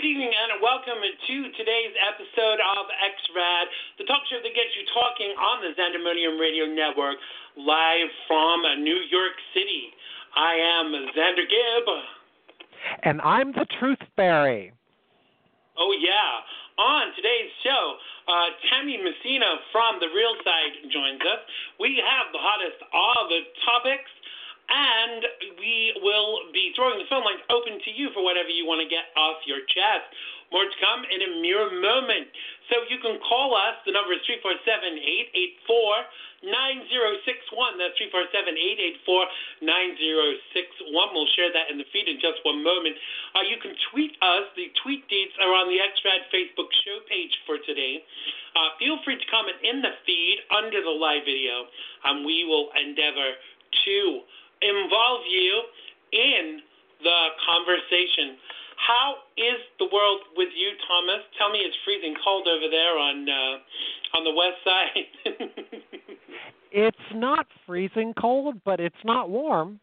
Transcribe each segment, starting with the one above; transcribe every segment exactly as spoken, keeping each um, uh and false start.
evening and welcome to today's episode of X-Rad, the talk show that gets you talking on the Xandemonium Radio Network, live from New York City. I am Xander Gibb. And I'm the Truth Fairy. Oh, yeah. On today's show, uh, Tammy Messina from The Real Side joins us. We have the hottest of the topics, and we will be throwing the phone lines open to you for whatever you want to get off your chest. More to come in a mere moment. So you can call us. The number is three four seven, eight eight four, nine zero six one. That's three four seven, eight eight four, nine zero six one. We'll share that in the feed in just one moment. Uh, you can tweet us. The tweet deets are on the X-Rad Facebook show page for today. Uh, feel free to comment in the feed under the live video, and we will endeavor to involve you in the conversation. How is the world with you, Thomas? Tell me it's freezing cold over there on uh, on the west side. It's not freezing cold, but it's not warm.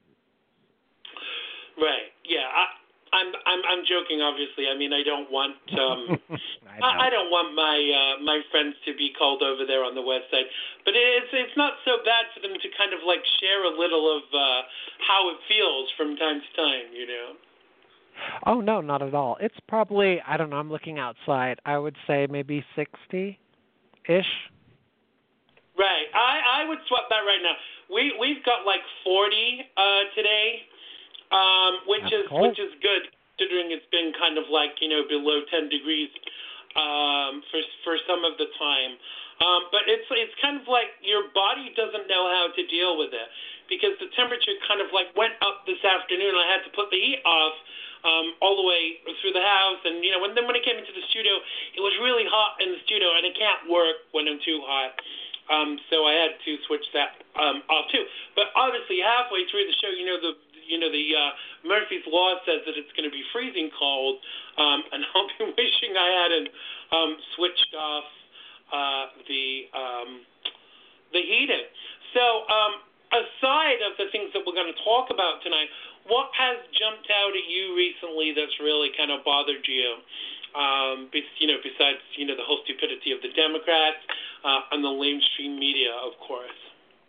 Right. Yeah. I, I'm I'm I'm joking. Obviously. I mean, I don't want um, I, I, I don't want my uh, my friends to be cold over there on the west side. But it's it's not so bad for them to kind of like share a little of uh, how it feels from time to time. You know. Oh, no, not at all. It's probably, I don't know, I'm looking outside. I would say maybe sixty-ish. Right. I, I would swap that right now. We, we've got like forty uh, today, um, which That's is cold. which is good considering it's been kind of like, you know, below ten degrees um, for for some of the time. Um, but it's it's kind of like your body doesn't know how to deal with it because the temperature kind of like went up this afternoon. I had to put the heat off Um, all the way through the house, and you know, when then when I came into the studio, it was really hot in the studio, and it can't work when I'm too hot. Um, so I had to switch that um, off too. But obviously, halfway through the show, you know the you know the uh, Murphy's Law says that it's going to be freezing cold, um, and I'll be wishing I hadn't um, switched off uh, the um, the heating. So um, aside of the things that we're going to talk about tonight, what has jumped out at you recently that's really kind of bothered you? Um, you know, besides you know the whole stupidity of the Democrats uh, and the mainstream media, of course.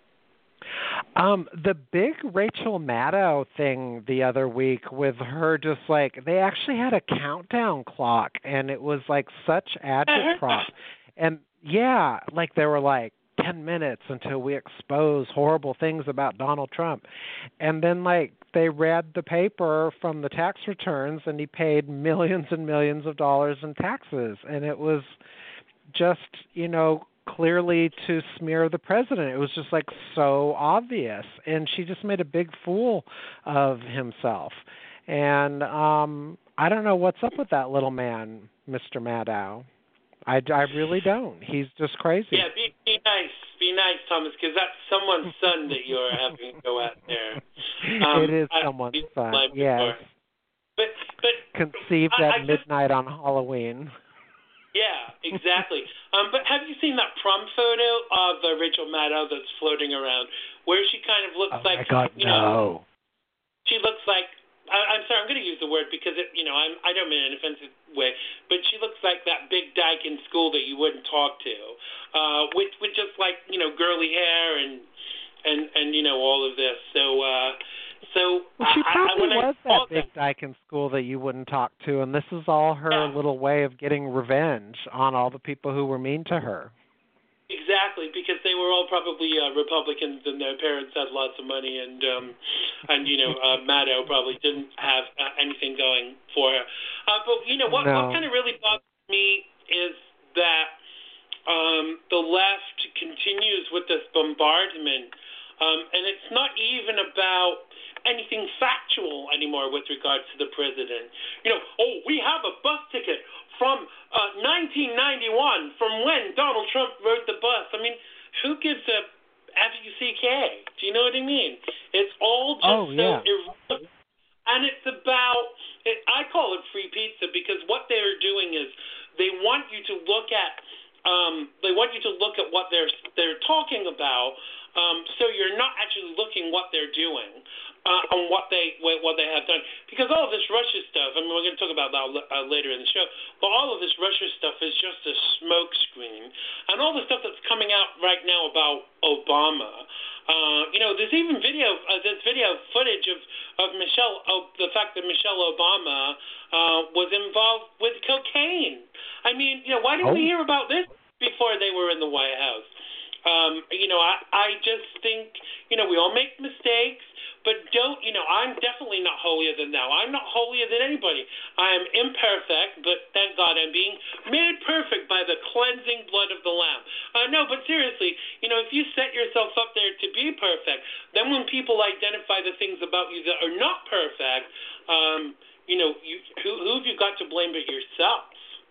Um, the big Rachel Maddow thing the other week with her, just like they actually had a countdown clock, and it was like such agitprop, and yeah, like they were like ten minutes until we expose horrible things about Donald Trump. And then, like, they read the paper from the tax returns, and he paid millions and millions of dollars in taxes. And it was just, you know, clearly to smear the president. It was just, like, so obvious. And she just made a big fool of himself. And um, I don't know what's up with that little man, Mister Maddow. I, I really don't. He's just crazy. Yeah, be, be nice. Be nice, Thomas, because that's someone's son that you're having to go out there. Um, it is I, someone's son, yes. But, but conceived I, at I just, midnight on Halloween. Yeah, exactly. um, but have you seen that prom photo of uh, Rachel Maddow that's floating around, where she kind of looks oh like, my God, you no. know, she looks like, I, I'm sorry, I'm going to use the word because, it, you know, I'm, I don't mean in an offensive way, but she looks like that big dyke in school that you wouldn't talk to, uh, with, with just like, you know, girly hair and, and, and you know, all of this. So, uh, so well, she I, probably I, was that big them, dyke in school that you wouldn't talk to, and this is all her yeah. little way of getting revenge on all the people who were mean to her. Exactly, because they were all probably uh, Republicans, and their parents had lots of money, and um, and you know, uh, Maddow probably didn't have uh, anything going for her. Uh, but you know, what no. what kind of really bothers me is that um, the left continues with this bombardment, um, and it's not even about anything factual anymore with regards to the president. You know, oh, we have a bus ticket from uh, nineteen ninety-one, from when Donald Trump rode the bus. I mean, who gives a F U C K? Do you know what I mean? It's all just oh, yeah. so irrelevant. And it's about, it, I call it free pizza, because what they're doing is they want you to look at, um, they want you to look at what they're they're talking about, Um, so you're not actually looking what they're doing uh, on what they what they have done, because all of this Russia stuff. I mean, we're going to talk about that uh, later in the show. But all of this Russia stuff is just a smoke screen, and all the stuff that's coming out right now about Obama. Uh, you know, there's even video, uh, there's video footage of of Michelle, of the fact that Michelle Obama uh, was involved with cocaine. I mean, you know, why didn't oh. we hear about this before they were in the White House? Um, you know, I, I just think, you know, we all make mistakes, but don't, you know, I'm definitely not holier than thou. I'm not holier than anybody. I am imperfect, but thank God I'm being made perfect by the cleansing blood of the Lamb. Uh, no, but seriously, you know, if you set yourself up there to be perfect, then when people identify the things about you that are not perfect, um, you know, you, who, who have you got to blame but yourself?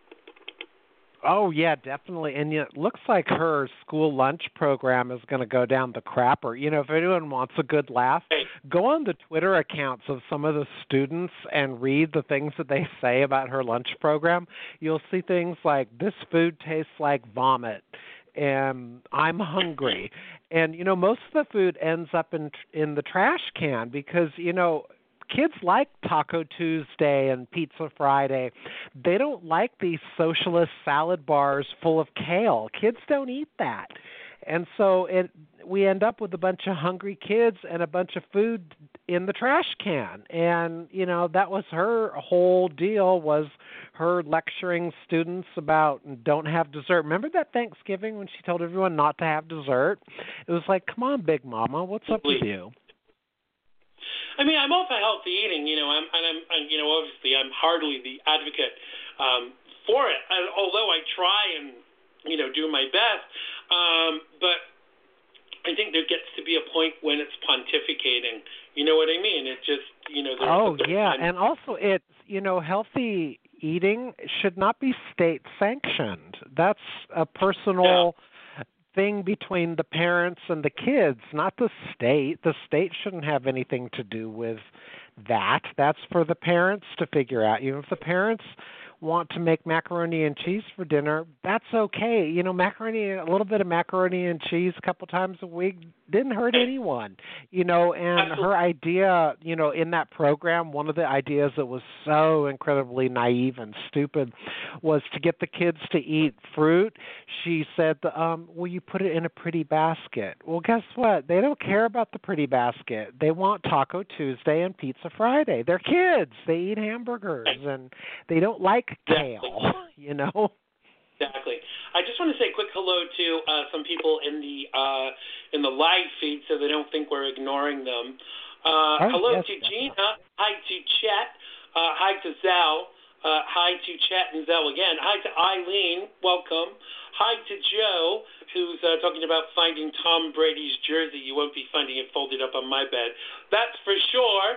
Oh, yeah, definitely. And it looks like her school lunch program is going to go down the crapper. You know, if anyone wants a good laugh, go on the Twitter accounts of some of the students and read the things that they say about her lunch program. You'll see things like, this food tastes like vomit, and I'm hungry. And, you know, most of the food ends up in in the trash can because, you know, kids like Taco Tuesday and Pizza Friday. They don't like these socialist salad bars full of kale. Kids don't eat that. And so it, we end up with a bunch of hungry kids and a bunch of food in the trash can. And, you know, that was her whole deal, was her lecturing students about don't have dessert. Remember that Thanksgiving when she told everyone not to have dessert? It was like, come on, Big Mama, what's up with you? I mean, I'm all for healthy eating, you know, I'm, and I'm, and, you know, obviously I'm hardly the advocate um, for it, and although I try and, you know, do my best, um, but I think there gets to be a point when it's pontificating, you know what I mean? It just, you know, there's Oh, there's yeah, time. And also it's, you know, healthy eating should not be state sanctioned. That's a personal... Yeah. thing between the parents and the kids, not the state. The state shouldn't have anything to do with that. That's for the parents to figure out. You know, if the parents want to make macaroni and cheese for dinner, that's okay. You know, macaroni, a little bit of macaroni and cheese a couple times a week didn't hurt anyone. You know, and her idea, you know, in that program, one of the ideas that was so incredibly naive and stupid was to get the kids to eat fruit. She said, um, well, you put it in a pretty basket. Well, guess what? They don't care about the pretty basket. They want Taco Tuesday and Pizza Friday. They're kids. They eat hamburgers, and they don't like kale, you know? Exactly. I just want to say a quick hello to uh, some people in the uh, in the live feed so they don't think we're ignoring them. Uh, oh, hello yes, to definitely. Gina. Hi to Chet. Uh, hi to Zell. Uh, hi to Chet and Zell again. Hi to Eileen. Welcome. Hi to Joe, who's uh, talking about finding Tom Brady's jersey. You won't be finding it folded up on my bed. That's for sure.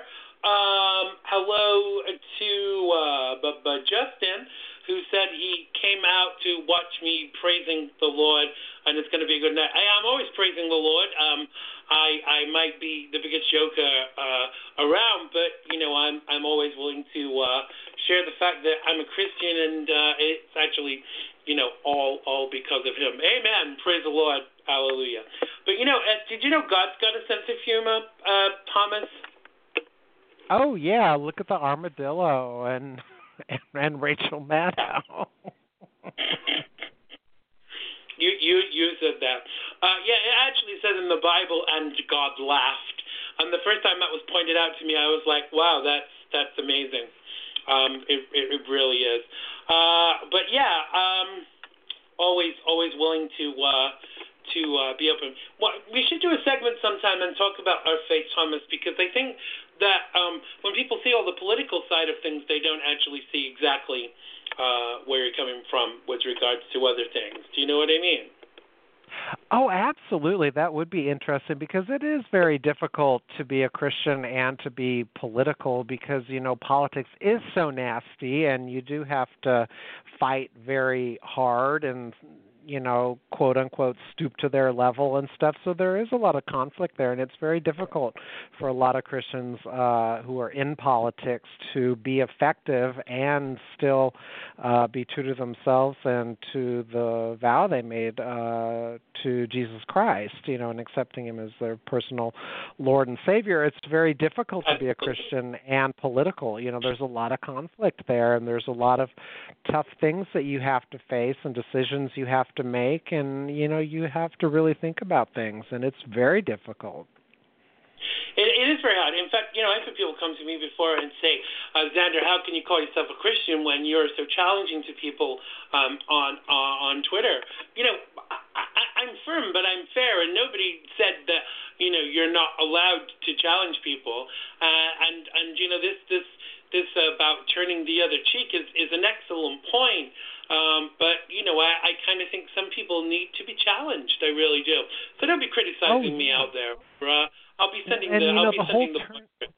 Um, hello to uh, B- B- Justin, who said he came out to watch me praising the Lord, and it's going to be a good night. I, I'm always praising the Lord. Um, I I might be the biggest joker uh, around, but you know I'm I'm always willing to uh, share the fact that I'm a Christian, and uh, it's actually you know all all because of Him. Amen. Praise the Lord. Hallelujah. But you know, uh, did you know God's got a sense of humor, uh, Thomas? Oh yeah, look at the armadillo and and, and Rachel Maddow. you you you said that. Uh, yeah, it actually says in the Bible, and God laughed. And the first time that was pointed out to me, I was like, wow, that's that's amazing. Um, it, it it really is. Uh, but yeah, um, always always willing to. Uh, to uh, be open. Well, we should do a segment sometime and talk about our faith, Thomas, because I think that um, when people see all the political side of things, they don't actually see exactly uh, where you're coming from with regards to other things. Do you know what I mean? Oh, absolutely. That would be interesting because it is very difficult to be a Christian and to be political because, you know, politics is so nasty and you do have to fight very hard and, you know, quote unquote, stoop to their level and stuff. So there is a lot of conflict there, and it's very difficult for a lot of Christians uh, who are in politics to be effective and still uh, be true to themselves and to the vow they made uh, to Jesus Christ, you know, and accepting him as their personal Lord and Savior. It's very difficult to be a Christian and political. You know, there's a lot of conflict there, and there's a lot of tough things that you have to face and decisions you have to make, and, you know, you have to really think about things, and it's very difficult. It, it is very hard. In fact, you know, I've had people come to me before and say, uh, Xander, how can you call yourself a Christian when you're so challenging to people um, on uh, on Twitter? You know, I, I, I'm firm, but I'm fair, and nobody said that, you know, you're not allowed to challenge people. Uh, and, and, you know, this this this about turning the other cheek is, is an excellent point. Um, but, you know, I, I kind of think some people need to be challenged. I really do. So don't be criticizing oh, me yeah. out there. Uh, I'll be sending and, the. you know, I'll be the sending whole the. Turn,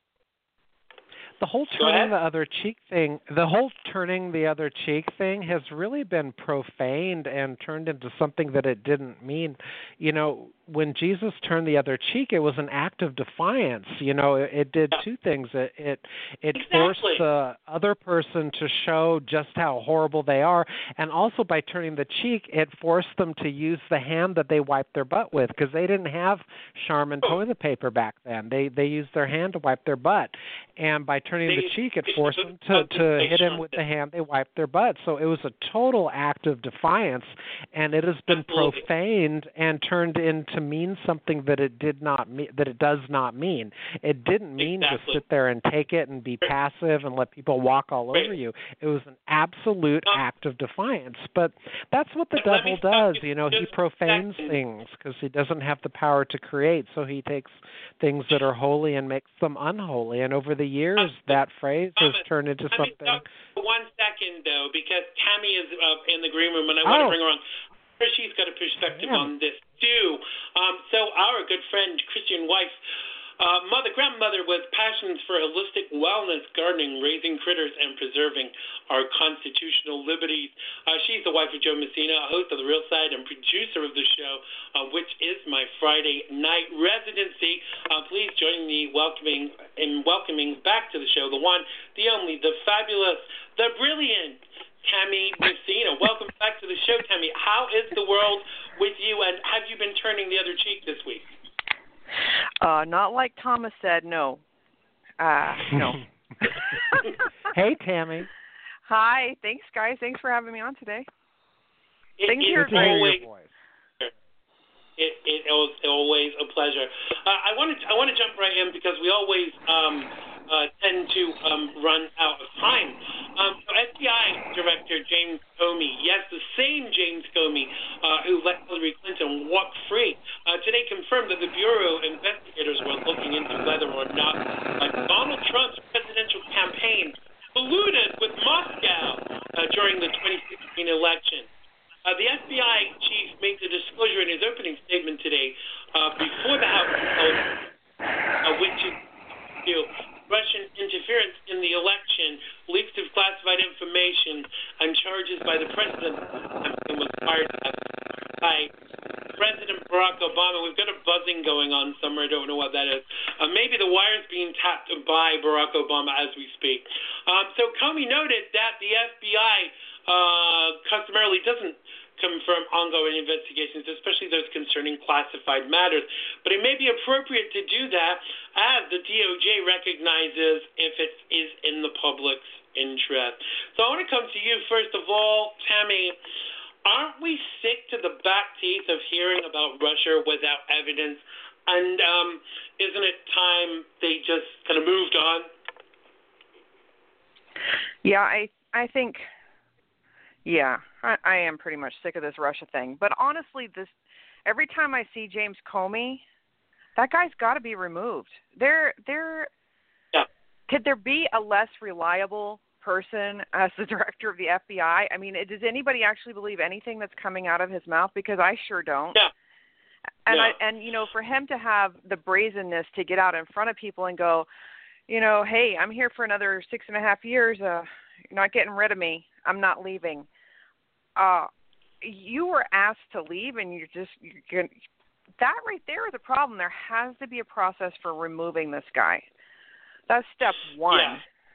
the whole turning the other cheek thing, the whole turning the other cheek thing has really been profaned and turned into something that it didn't mean. You know, when Jesus turned the other cheek, it was an act of defiance. You know, it, it did two things. It it, it exactly. forced the other person to show just how horrible they are, and also by turning the cheek, it forced them to use the hand that they wiped their butt with, because they didn't have Charmin toilet paper back then. They they used their hand to wipe their butt, and by turning they, the cheek, it forced them to to hit him with the hand they wiped their butt. So it was a total act of defiance, and it has been Absolutely. profaned and turned into mean something that it did not mean, that it does not mean. It didn't mean exactly. to sit there and take it and be passive and let people walk all right. over you. It was an absolute um, act of defiance. But that's what the let devil does. You you know, he profanes things because he doesn't have the power to create. So he takes things that are holy and makes them unholy. And over the years, um, that phrase has um, turned into I mean, something. One second, though, because Tammy is uh, in the green room, and I oh. want to bring her on. She's got a perspective yeah. on this too. Um, so our good friend, Christian wife, uh, mother, grandmother with passions for holistic wellness, gardening, raising critters, and preserving our constitutional liberties. Uh, she's the wife of Joe Messina, a host of The Real Side and producer of the show, uh, which is my Friday night residency. Uh, please join me welcoming in welcoming back to the show the one, the only, the fabulous, the brilliant Tammy Messina. Welcome back to the show, Tammy. How is the world with you, and have you been turning the other cheek this week? Uh, not like Thomas said, no. Uh, no. Hey, Tammy. Hi. Thanks, guys. Thanks for having me on today. It, Things it, here Good to hear your voice. It, it, it was always a pleasure. Uh, I want to I want to jump right in because we always um, uh, tend to um, run out of time. Um, so F B I Director James Comey, yes, the same James Comey uh, who let Hillary Clinton walk free, uh, today confirmed that the Bureau investigators were looking into whether or not uh, Donald Trump's presidential campaign colluded with Moscow uh, during the twenty sixteen election. Uh, the F B I chief made the disclosure in his opening statement today uh, before the House uh, which is you know, Russian interference in the election, leaks of classified information, and charges by the president was fired by President Barack Obama. We've got a buzzing going on somewhere. I don't know what that is. Uh, maybe the wire's being tapped by Barack Obama as we speak. Um, so Comey noted that the F B I uh, customarily doesn't confirm ongoing investigations, especially those concerning classified matters. But it may be appropriate to do that as the D O J recognizes if it is in the public's interest. So I want to come to you first of all, Tammy. Aren't we sick to the back teeth of hearing about Russia without evidence? And um, isn't it time they just kind of moved on? Yeah, I I think, yeah, I, I am pretty much sick of this Russia thing. But honestly, this every time I see James Comey, that guy's got to be removed. There, there, yeah. Could there be a less reliable person as the director of the F B I? I mean, does anybody actually believe anything that's coming out of his mouth? Because I sure don't. Yeah. And yeah. I and you know, for him to have the brazenness to get out in front of people and go, you know, hey, I'm here for another six and a half years. Uh, you're not getting rid of me. I'm not leaving. Uh, you were asked to leave, and you're just you're gonna, that right there is a problem. There has to be a process for removing this guy. That's step one. Yeah.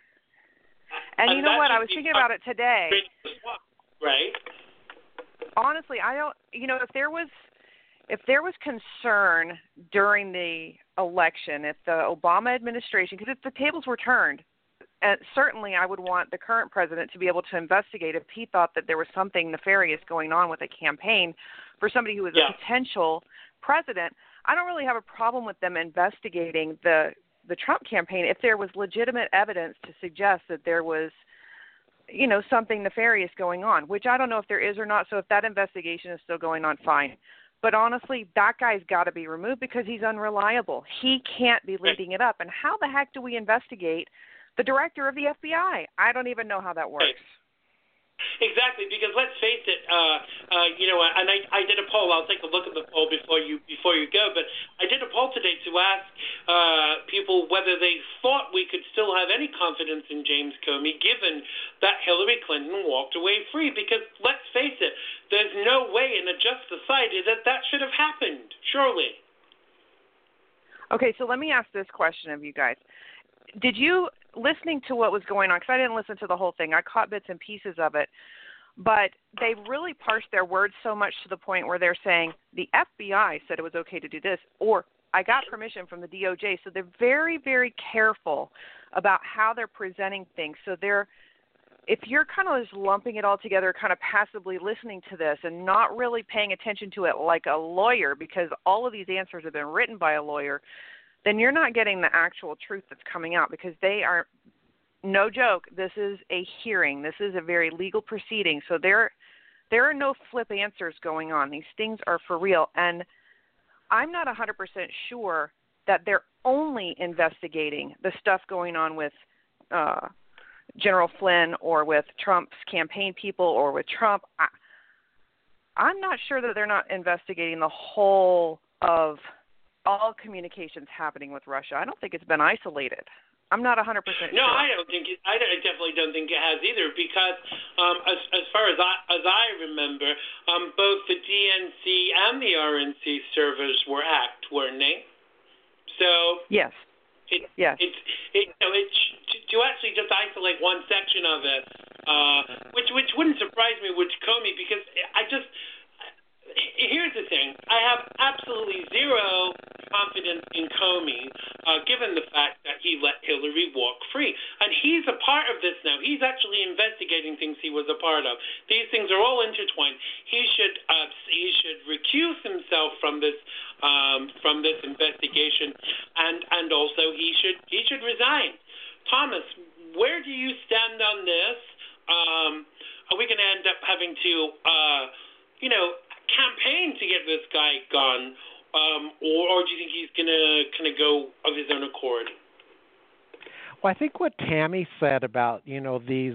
And, and you know what? I was thinking about it today. Right. Honestly, I don't. You know, if there was, if there was concern during the election, if the Obama administration, because if the tables were turned, and certainly I would want the current president to be able to investigate if he thought that there was something nefarious going on with a campaign for somebody who was yeah. a potential president. I don't really have a problem with them investigating the the Trump campaign if there was legitimate evidence to suggest that there was, you know, something nefarious going on, which I don't know if there is or not. So if that investigation is still going on, fine. But honestly, that guy's got to be removed because he's unreliable. He can't be leading it up. And how the heck do we investigate the director of the F B I? I don't even know how that works. Exactly, because let's face it, uh, uh, you know, and I, I did a poll. I'll take a look at the poll before you before you go. But I did a poll today to ask uh, people whether they thought we could still have any confidence in James Comey, given that Hillary Clinton walked away free. Because let's face it, there's no way in a just society that that should have happened. Surely. Okay, so let me ask this question of you guys. Did you, listening to what was going on, because I didn't listen to the whole thing, I caught bits and pieces of it, but they really parsed their words so much to the point where they're saying the F B I said it was okay to do this, or I got permission from the D O J. So they're very, very careful about how they're presenting things. So they're, if you're kind of just lumping it all together, kind of passively listening to this and not really paying attention to it like a lawyer, because all of these answers have been written by a lawyer, then you're not getting the actual truth that's coming out, because they are, no joke, this is a hearing. This is a very legal proceeding. So there there are no flip answers going on. These things are for real. And I'm not one hundred percent sure that they're only investigating the stuff going on with uh, General Flynn or with Trump's campaign people or with Trump. I, I'm not sure that they're not investigating the whole of all communications happening with Russia. I don't think it's been isolated. I'm not one hundred percent no, sure. No, I don't think it, I, I definitely don't think it has either, because um, as, as far as I, as I remember, um, both the D N C and the R N C servers were hacked, weren't they? So yes, it, yes. It's it, you know, it's to, to actually just isolate one section of it, uh, which which wouldn't surprise me with Comey, because I just. Here's the thing. I have absolutely zero confidence in Comey, uh, given the fact that he let Hillary walk free. And he's a part of this now. He's actually investigating things he was a part of. These things are all intertwined. He should uh, he should recuse himself from this um, from this investigation, and and also he should he should resign. Thomas, where do you stand on this? Um, are we going to end up having to, uh, you know, campaign to get this guy gone, um, or, or do you think he's going to kind of go of his own accord? Well, I think what Tammy said about, you know, these,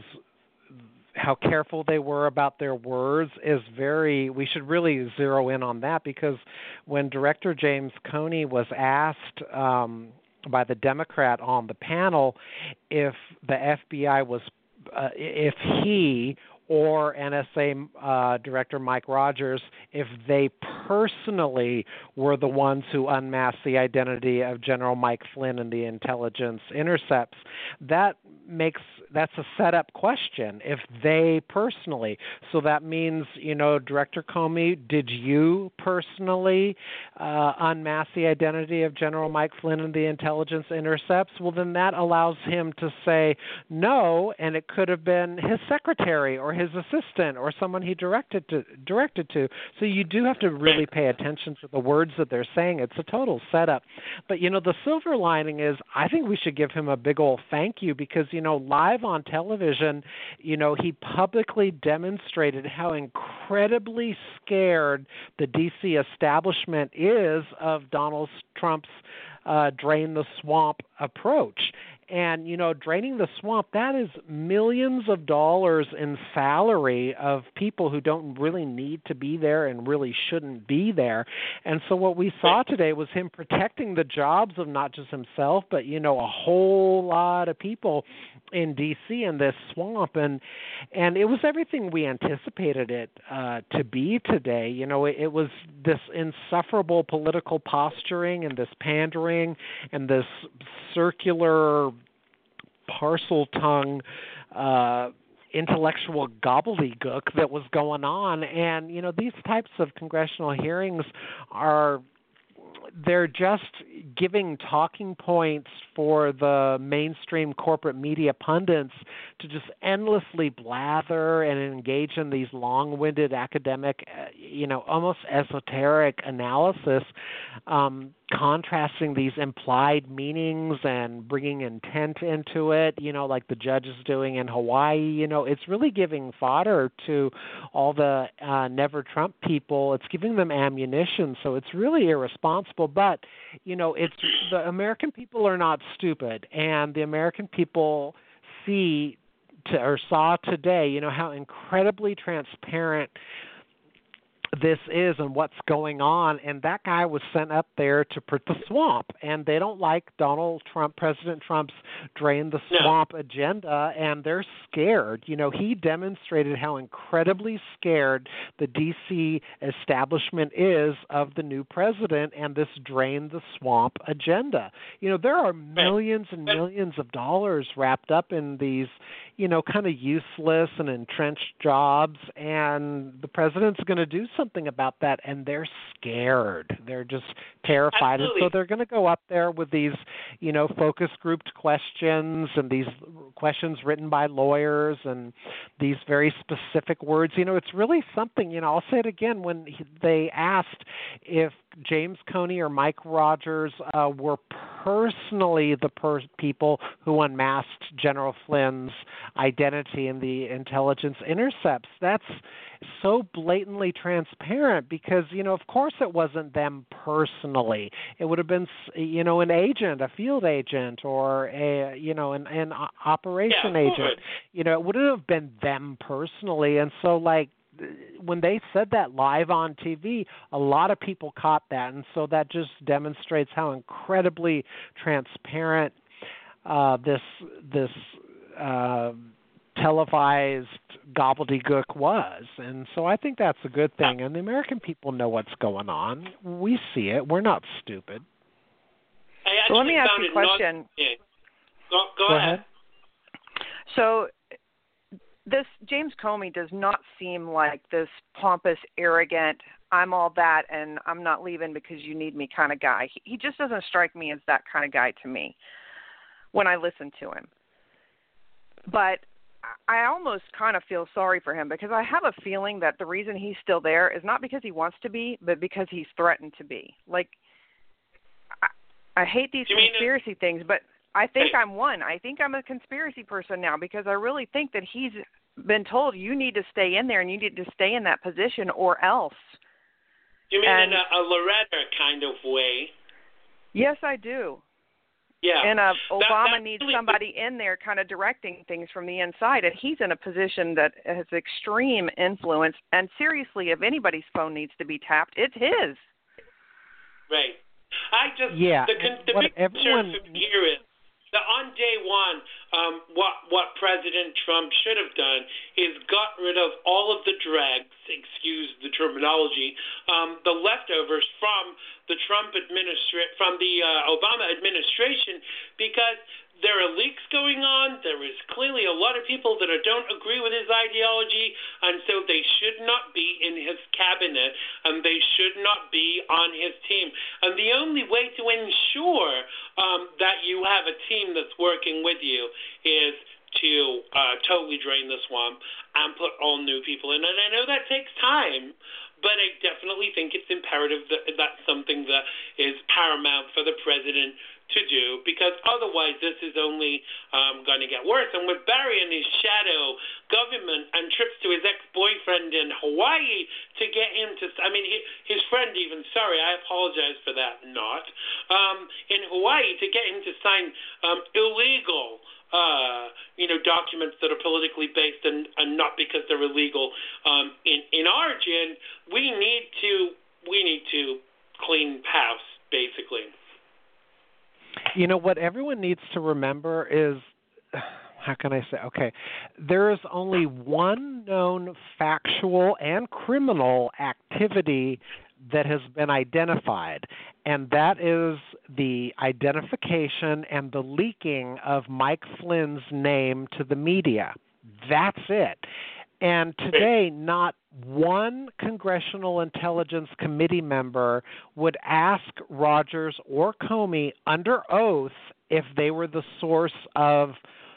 how careful they were about their words is very, we should really zero in on that, because when Director James Comey was asked um, by the Democrat on the panel if the F B I was, uh, if he or N S A uh, Director Mike Rogers, if they personally were the ones who unmasked the identity of General Mike Flynn and the intelligence intercepts, that makes that's a set-up question. If they personally, so that means, you know, Director Comey, did you personally uh, unmask the identity of General Mike Flynn and the intelligence intercepts? Well, then that allows him to say no, and it could have been his secretary or his assistant or someone he directed to directed to. So you do have to really pay attention to the words that they're saying. It's a total setup. But, you know, the silver lining is I think we should give him a big old thank you, because, you know, live on television, you know, he publicly demonstrated how incredibly scared the D C establishment is of Donald Trump's uh, drain the swamp approach. And, you know, draining the swamp, that is millions of dollars in salary of people who don't really need to be there and really shouldn't be there. And so what we saw today was him protecting the jobs of not just himself, but, you know, a whole lot of people in D C in this swamp. And and it was everything we anticipated it uh, to be today. You know, it, it was this insufferable political posturing and this pandering and this circular parcel tongue uh, intellectual gobbledygook that was going on. And, you know, these types of congressional hearings are, they're just giving talking points for the mainstream corporate media pundits to just endlessly blather and engage in these long-winded academic, you know, almost esoteric analysis, um, contrasting these implied meanings and bringing intent into it, you know, like the judge is doing in Hawaii. You know, it's really giving fodder to all the uh, Never Trump people. It's giving them ammunition, so it's really irresponsible. But, you know, it's the American people are not stupid, and the American people see to, or saw today, you know, how incredibly transparent this is and what's going on, and that guy was sent up there to protect the swamp, and they don't like Donald Trump, President Trump's drain the swamp no. agenda, and they're scared. You know, he demonstrated how incredibly scared the D C establishment is of the new president and this drain the swamp agenda. You know, there are millions and millions of dollars wrapped up in these, you know, kind of useless and entrenched jobs, and the president's going to do something about that, and they're scared. They're just terrified. Absolutely. And so they're going to go up there with these, you know, focus grouped questions and these questions written by lawyers and these very specific words. You know, it's really something, you know, I'll say it again, when they asked if James Comey or Mike Rogers uh, were personally the per- people who unmasked General Flynn's identity in the intelligence intercepts. That's so blatantly transparent because, you know, of course it wasn't them personally. It would have been, you know, an agent, a field agent, or a, you know, an, an operation yeah, agent. You know, it wouldn't have been them personally. And so, like, when they said that live on T V, a lot of people caught that, and so that just demonstrates how incredibly transparent uh, this this uh, televised gobbledygook was. And so I think that's a good thing, and the American people know what's going on. We see it. We're not stupid. So let me ask you a question. Not, yeah. Go, go, go ahead. ahead. So this James Comey does not seem like this pompous, arrogant, I'm all that and I'm not leaving because you need me kind of guy. He, he just doesn't strike me as that kind of guy to me when I listen to him. But I almost kind of feel sorry for him because I have a feeling that the reason he's still there is not because he wants to be, but because he's threatened to be. Like, I, I hate these you conspiracy mean, things, but I think hey. I'm one. I think I'm a conspiracy person now because I really think that he's been told you need to stay in there and you need to stay in that position or else. You mean and, in a, a Loretta kind of way? Yes, I do. Yeah. And uh, Obama that, needs really somebody in there kind of directing things from the inside, and he's in a position that has extreme influence. And seriously, if anybody's phone needs to be tapped, it's his. Right. I just yeah. the, the what big everyone... concern here is that on day one, um, what what President Trump should have done is got rid of all of the dregs, excuse the terminology, um, the leftovers from the Trump administra- from the uh, Obama administration, because there are leaks going on. There is clearly a lot of people that are, don't agree with his ideology, and so they should not be in his cabinet, and they should not be on his team. And the only way to ensure um, that you have a team that's working with you is to uh, totally drain the swamp and put all new people in. And I know that takes time, but I definitely think it's imperative that that's something that is paramount for the president to do, because otherwise this is only um, going to get worse. And with Barry and his shadow government and trips to his ex-boyfriend in Hawaii to get him to, I mean, he, his friend even, sorry, I apologize for that, not, um, in Hawaii to get him to sign um, illegal Uh, you know, documents that are politically based and, and not because they're illegal um, in in origin. We need to we need to clean house, basically. You know what everyone needs to remember is, how can I say? Okay, there is only one known factual and criminal activity that has been identified, and that is the identification and the leaking of Mike Flynn's name to the media. That's it. And today, not one Congressional Intelligence Committee member would ask Rogers or Comey under oath if they were the source of,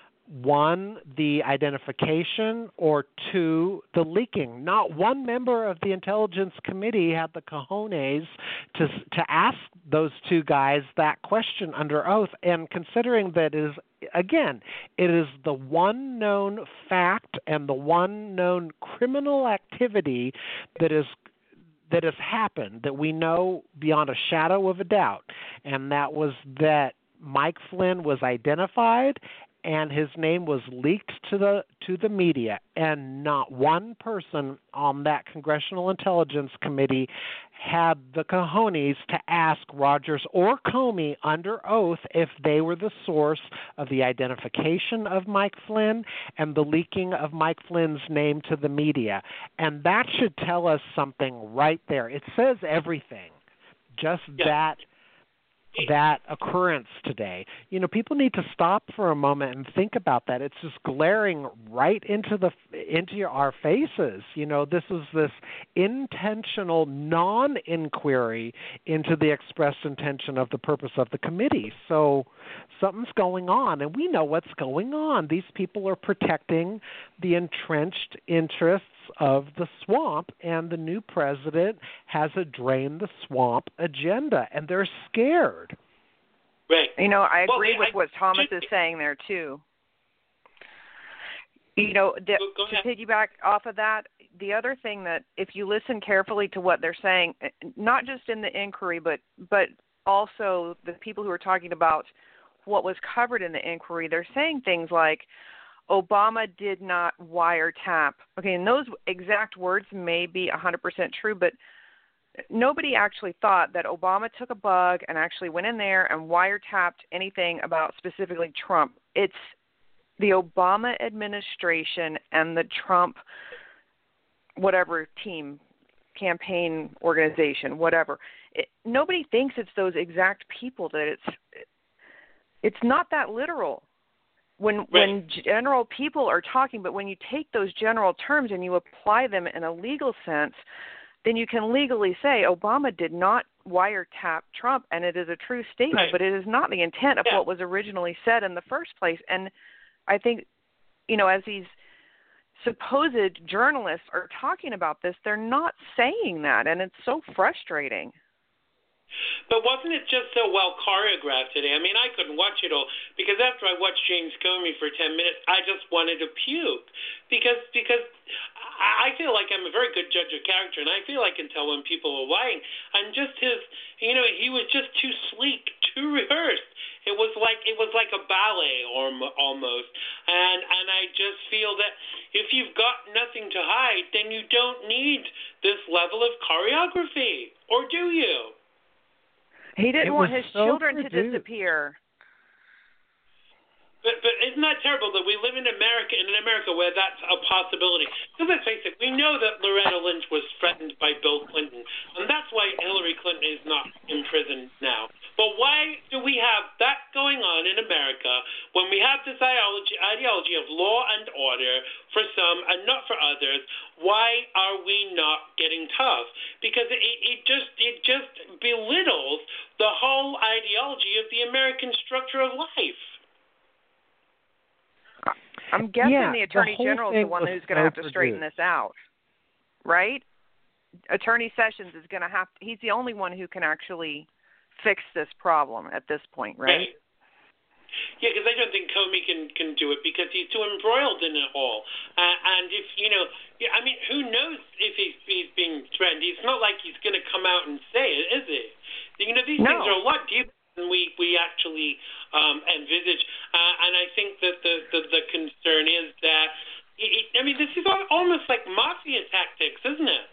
one, the identification, or two, the leaking. Not one member of the Intelligence Committee had the cojones to to ask those two guys that question under oath. And considering that is, again, it is the one known fact and the one known criminal activity that is that has happened, that we know beyond a shadow of a doubt, and that was that Mike Flynn was identified and his name was leaked to the to the media, and not one person on that Congressional Intelligence Committee had the cojones to ask Rogers or Comey under oath if they were the source of the identification of Mike Flynn and the leaking of Mike Flynn's name to the media. And that should tell us something right there. It says everything. Just yeah. that that occurrence today. You know, people need to stop for a moment and think about that. It's just glaring right into the into your, our faces. You know, this is this intentional non-inquiry into the expressed intention of the purpose of the committee. So something's going on, and we know what's going on. These people are protecting the entrenched interests of the swamp, and the new president has a drain the swamp agenda, and they're scared. Right. You know, I agree well, with I, what Thomas I, is saying there too. You know, the, to piggyback off of that, the other thing that if you listen carefully to what they're saying, not just in the inquiry, but but also the people who are talking about what was covered in the inquiry, they're saying things like, Obama did not wiretap. Okay, and those exact words may be one hundred percent true, but nobody actually thought that Obama took a bug and actually went in there and wiretapped anything about specifically Trump. It's the Obama administration and the Trump whatever team, campaign organization, whatever. It, nobody thinks it's those exact people that it's it's not that literal. When right. when general people are talking, but when you take those general terms and you apply them in a legal sense, then you can legally say Obama did not wiretap Trump, and it is a true statement, right. but it is not the intent of yeah. what was originally said in the first place. And I think, you know, as these supposed journalists are talking about this, they're not saying that, and it's so frustrating. But wasn't it just so well choreographed today? I mean, I couldn't watch it all because after I watched James Comey for ten minutes, I just wanted to puke because because I feel like I'm a very good judge of character, and I feel I can tell when people are lying. And just his, you know, he was just too sleek, too rehearsed. It was like it was like a ballet or almost, and and I just feel that if you've got nothing to hide, then you don't need this level of choreography, or do you? He didn't it want his so children produced. to disappear. But, but isn't that terrible that we live in America, in an America where that's a possibility? Because let's face it, we know that Loretta Lynch was threatened by Bill Clinton, and that's why Hillary Clinton is not in prison now. But why do we have that going on in America when we have this ideology, ideology of law and order for some and not for others? Why are we not getting tough? Because it, it just it just belittles the whole ideology of the American structure of life. I'm guessing yeah, the Attorney the General is the one who's going to so have to straighten produced. this out, right? Attorney Sessions is going to have to, he's the only one who can actually fix this problem at this point, right? Right. Yeah, because I don't think Comey can, can do it because he's too embroiled in it all. Uh, and if, you know, yeah, I mean, who knows if he's, he's being threatened? It's not like he's going to come out and say it, is it? You know, these No. things are a lot deeper than we, we actually um, envisage. Uh, and I think that the, the, the concern is that, it, I mean, this is almost like mafia tactics, isn't it?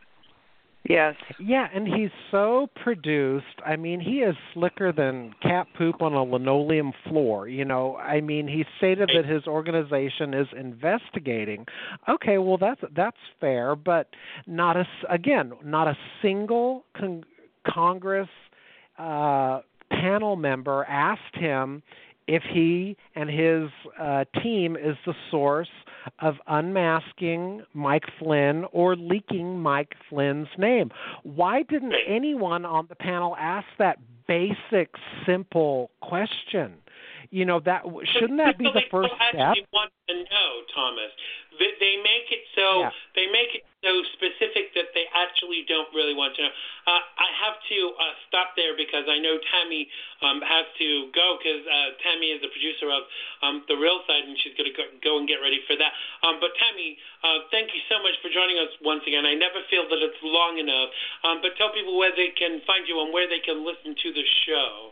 Yes. Yeah, and he's so produced. I mean, he is slicker than cat poop on a linoleum floor. You know, I mean, he stated that his organization is investigating. Okay, well, that's that's fair, but not a again, not a single con- Congress uh, panel member asked him if he and his uh, team is the source of unmasking Mike Flynn or leaking Mike Flynn's name. Why didn't anyone on the panel ask that basic, simple question? You know, that shouldn't that be the first step? Actually want to know, Thomas. They, they make it so yeah. they make it so specific that they actually don't really want to know. Uh, I have to uh, stop there because I know Tammy um, has to go because uh, Tammy is the producer of um, The Real Side and she's going to go, go and get ready for that. Um, but Tammy, uh, thank you so much for joining us once again. I never feel that it's long enough. Um, but tell people where they can find you and where they can listen to the show.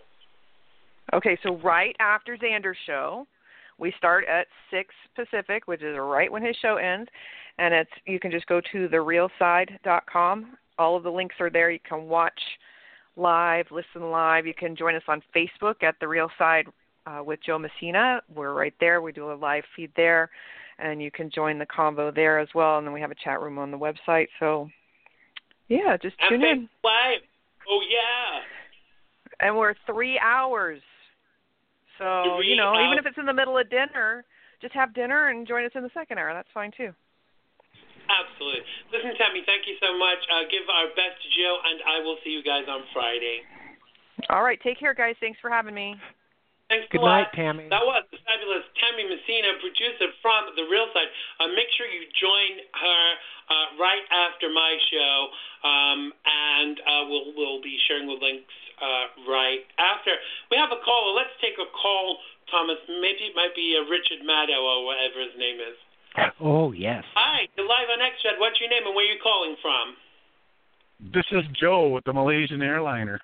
Okay, so right after Xander's show, we start at six Pacific, which is right when his show ends, and it's you can just go to the real side dot com. All of the links are there. You can watch live, listen live. You can join us on Facebook at The Real Side uh, with Joe Messina. We're right there. We do a live feed there, and you can join the convo there as well, and then we have a chat room on the website. So, yeah, just tune and in. Live. Oh, yeah. And we're three hours. So, Three you know, hours. even if it's in the middle of dinner, just have dinner and join us in the second hour. That's fine, too. Absolutely. Listen, Tammy, thank you so much. Uh, give our best to Joe, and I will see you guys on Friday. All right. Take care, guys. Thanks for having me. Thanks Good a lot. night, Tammy. That was the fabulous Tammy Messina, producer from The Real Side. Uh, make sure you join her uh, right after my show, um, and uh, we'll we'll be sharing the links uh, right after. We have a caller. Let's take a call, Thomas. Maybe it might be uh, Richard Maddow or whatever his name is. Oh, yes. Hi, you're live on X-Red. What's your name and where are you calling from? This is Joe with the Malaysian airliner.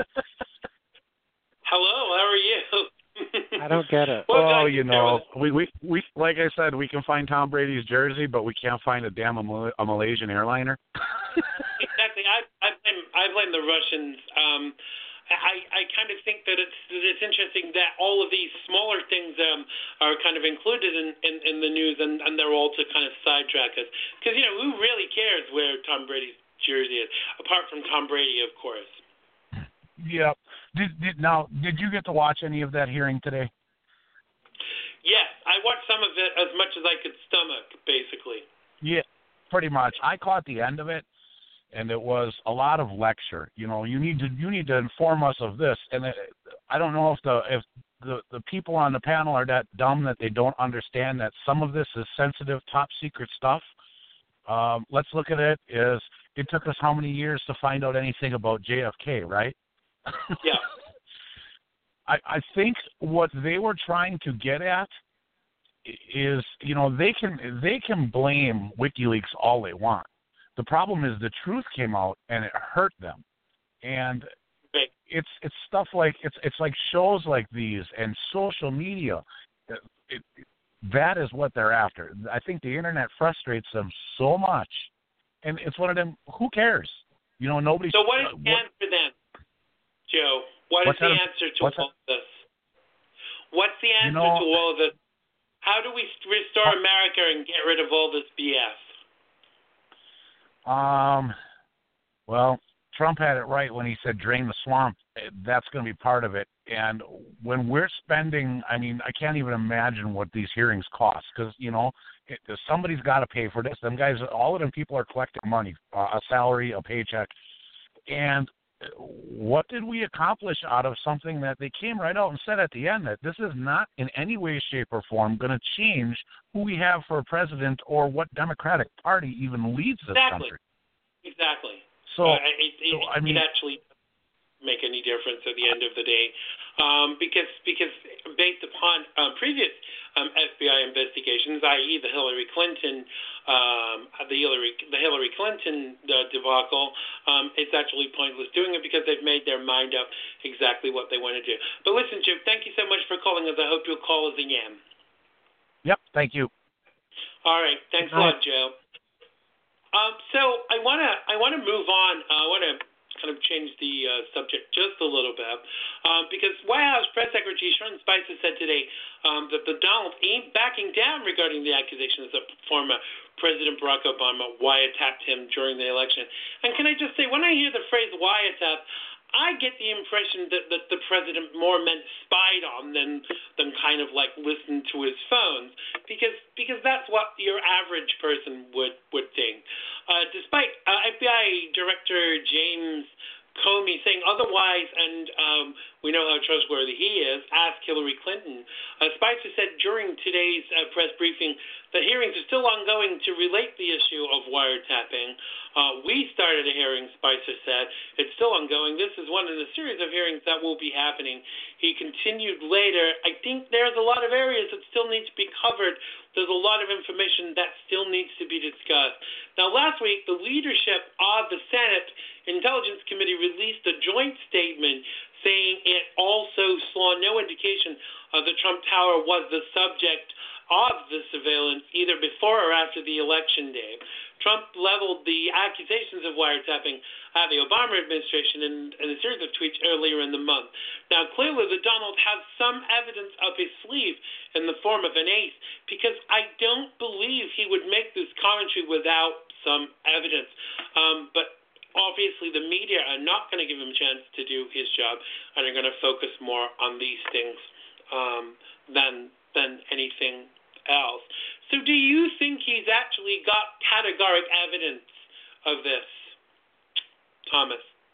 Hello, how are you? I don't get it. Well, Oh, guys, you there know, was- we, we we like I said, we can find Tom Brady's jersey, but we can't find a damn a, a Malaysian airliner. Exactly. I, I blame I blame the Russians. Um, I, I kind of think that it's it's interesting that all of these smaller things um, are kind of included in, in, in the news, and, and they're all to kind of sidetrack us. Because, you know, who really cares where Tom Brady's jersey is, apart from Tom Brady, of course. Yeah. Did, did now? Did you get to watch any of that hearing today? Yes, I watched some of it as much as I could stomach, basically. Yeah, pretty much. I caught the end of it, and it was a lot of lecture. You know, you need to you need to inform us of this, and it, I don't know if the if the the people on the panel are that dumb that they don't understand that some of this is sensitive, top secret stuff. Um, let's look at it. Is it took us how many years to find out anything about J F K, right? Yeah. I, I think what they were trying to get at is, you know, they can they can blame WikiLeaks all they want. The problem is the truth came out and it hurt them, and Right. it's it's stuff like it's it's like shows like these and social media. It, it, that is what they're after. I think the internet frustrates them so much, and it's one of them. Who cares? You know, nobody. So what is uh, the answer then, Joe? What is What's the that? answer to What's all of this? What's the answer You know- to all of this? How do we restore America and get rid of all this B S? Um, well, Trump had it right when he said drain the swamp. That's going to be part of it. And when we're spending, I mean, I can't even imagine what these hearings cost because, you know, it, somebody's got to pay for this. Them guys, all of them people are collecting money, uh, a salary, a paycheck. And what did we accomplish out of something that they came right out and said at the end that this is not in any way, shape, or form going to change who we have for a president or what Democratic Party even leads this Exactly. country. Exactly. So, uh, it, it, so I mean, it actually. make any difference at the end of the day, um, because because based upon uh, previous um, F B I investigations, that is, the Hillary Clinton, um, the Hillary the Hillary Clinton uh, debacle, um, it's actually pointless doing it because they've made their mind up exactly what they want to do. But listen, Jim, thank you so much for calling us. I hope you'll call us again. Yep, thank you. All right, thanks a lot, Joe. Um, so I want to I want to move on. Uh, I want to kind of change the uh, subject just a little bit, um, because White House Press Secretary Sean Spicer said today um, that the Donald ain't backing down regarding the accusations that former President Barack Obama wiretapped him during the election. And can I just say, when I hear the phrase wiretap, I get the impression that, that the president more meant spied on than than kind of like listened to his phones, because because that's what your average person would would think. Uh, despite uh, F B I Director James Comey saying otherwise, and um, we know how trustworthy he is, asked Hillary Clinton. Uh, Spicer said during today's uh, press briefing that hearings are still ongoing to relate the issue of wiretapping. Uh, we started a hearing, Spicer said. It's still ongoing. This is one in a series of hearings that will be happening. He continued later, I think there's a lot of areas that still need to be covered. There's a lot of information that still needs to be discussed. Now, last week, the leadership of the Senate Intelligence Committee released a joint statement saying it also saw no indication of the Trump Tower was the subject of the surveillance either before or after the election day. Trump leveled the accusations of wiretapping at the Obama administration in, in a series of tweets earlier in the month. Now, clearly, the Donald has some evidence up his sleeve in the form of an ace, because I don't believe he would make this commentary without some evidence. Um, but obviously, the media are not going to give him a chance to do his job, and are going to focus more on these things um, than than anything else. So do you think he's actually got categoric evidence of this, Thomas?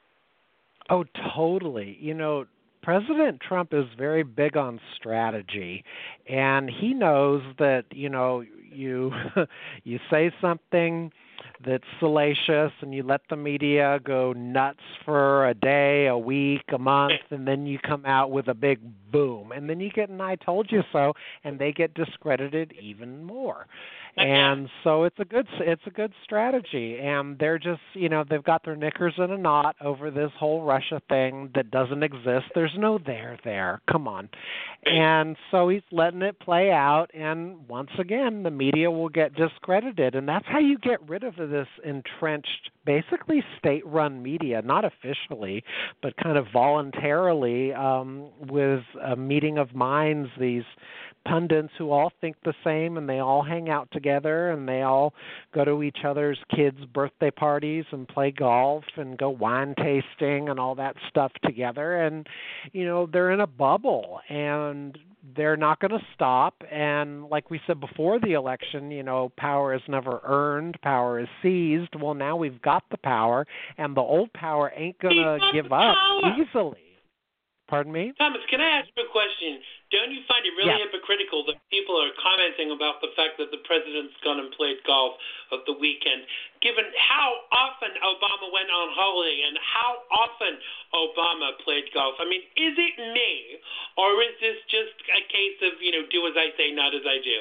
Oh, totally. You know, President Trump is very big on strategy, and he knows that, you know, you you say something that's salacious and you let the media go nuts for a day, a week, a month, and then you come out with a big boom, and then you get an I told you so, and they get discredited even more. And so it's a good it's a good strategy, and they're just, you know, they've got their knickers in a knot over this whole Russia thing that doesn't exist. There's no there there. Come on. And so he's letting it play out, and once again, the media will get discredited, and that's how you get rid of this entrenched, basically state-run media, not officially, but kind of voluntarily, um, with a meeting of minds, these pundits who all think the same, and they all hang out together, and they all go to each other's kids' birthday parties and play golf and go wine tasting and all that stuff together. And, you know, they're in a bubble, and they're not going to stop. And like we said before the election, you know, power is never earned, power is seized. Well, now we've got the power, and the old power ain't going to give up easily. Pardon me? Thomas, can I ask you a question? Don't you find it really yeah. hypocritical that people are commenting about the fact that the president's gone and played golf of the weekend, given how often Obama went on holiday and how often Obama played golf? I mean, is it me, or is this just a case of, you know, do as I say, not as I do?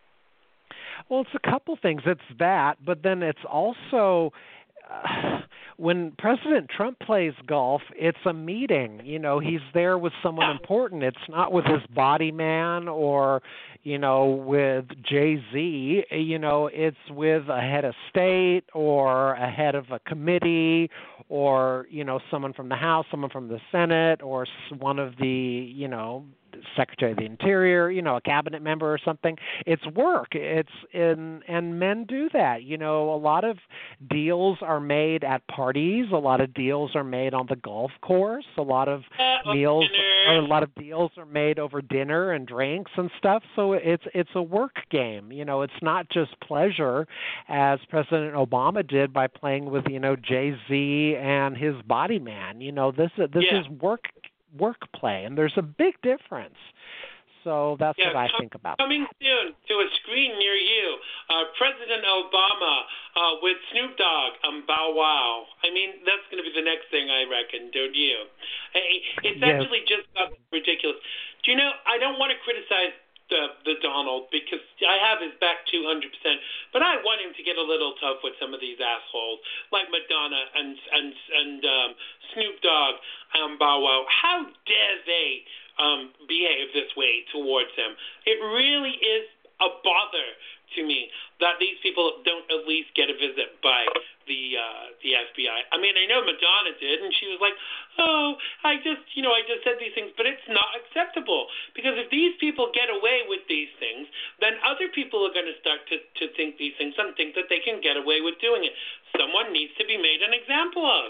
Well, it's a couple things. It's that, but then it's also... Uh, when President Trump plays golf, it's a meeting. You know, he's there with someone important. It's not with his body man or, you know, with Jay-Z. You know, it's with a head of state or a head of a committee or, you know, someone from the House, someone from the Senate, or one of the, you know, Secretary of the Interior, you know, a cabinet member or something. It's work. It's in, and men do that. You know, a lot of deals are made at parties. A lot of deals are made on the golf course. A lot of uh, meals, or a lot of deals are made over dinner and drinks and stuff. So it's it's a work game. You know, it's not just pleasure, as President Obama did by playing with, you know, Jay-Z and his body man. You know, this this yeah. is work. work play, and there's a big difference. So that's yeah, what I com- think about. Coming that. soon to a screen near you, uh, President Obama uh, with Snoop Dogg and Bow Wow. I mean, that's going to be the next thing, I reckon, don't you? It's yes. actually just got ridiculous. Do you know, I don't want to criticize the, the Donald because I have his back two hundred percent, but I want him to get a little tough with some of these assholes like Madonna and, and, and um, Snoop Dogg and Bow Wow. How dare they Um, behave this way towards him? It really is a bother to me that these people don't at least get a visit by the uh, the F B I. I mean, I know Madonna did, and she was like, "Oh, I just, you know, I just said these things," but it's not acceptable because if these people get away with these things, then other people are going to start to to think these things and think that they can get away with doing it. Someone needs to be made an example of.